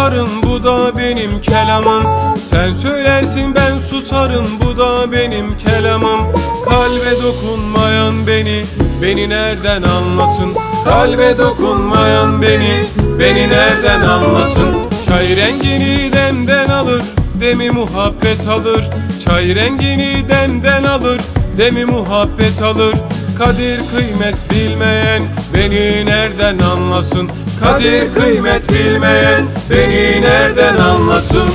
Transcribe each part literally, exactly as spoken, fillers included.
susarım, bu da benim kelamım. Sen söylersin ben susarım, bu da benim kelamım. Kalbe dokunmayan beni, beni nereden anlasın? Kalbe dokunmayan beni, beni nereden anlasın? Çay rengini demden alır, demi muhabbet alır. Çay rengini demden alır, demi muhabbet alır. Kadir kıymet bilmeyen beni nereden anlasın? Kadir kıymet bilmeyen beni nereden anlasın?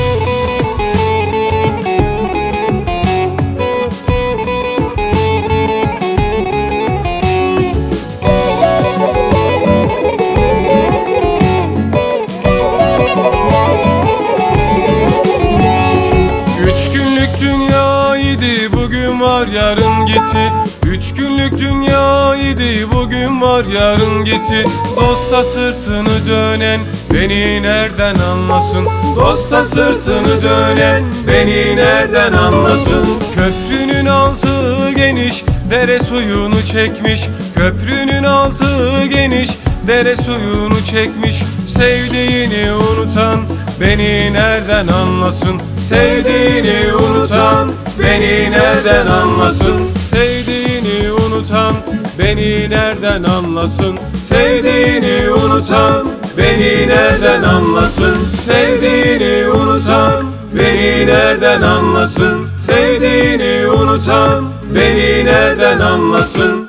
Üç günlük dünya idi, bugün var yarın gitti. Üç günlük dünya idi, bugün var yarın gitti. Dosta sırtını dönen beni nereden anlasın? Dosta sırtını dönen beni nereden anlasın? Köprünün altı geniş, dere suyunu çekmiş. Köprünün altı geniş, dere suyunu çekmiş. Sevdiğini unutan beni nereden anlasın? Sevdiğini unutan beni nereden anlasın? Sevdiğini unutan beni nereden anlasın? Sevdiğini unutan beni nereden anlasın? Sevdiğini unutan beni nereden anlasın? Sevdiğini unutan beni nereden anlasın?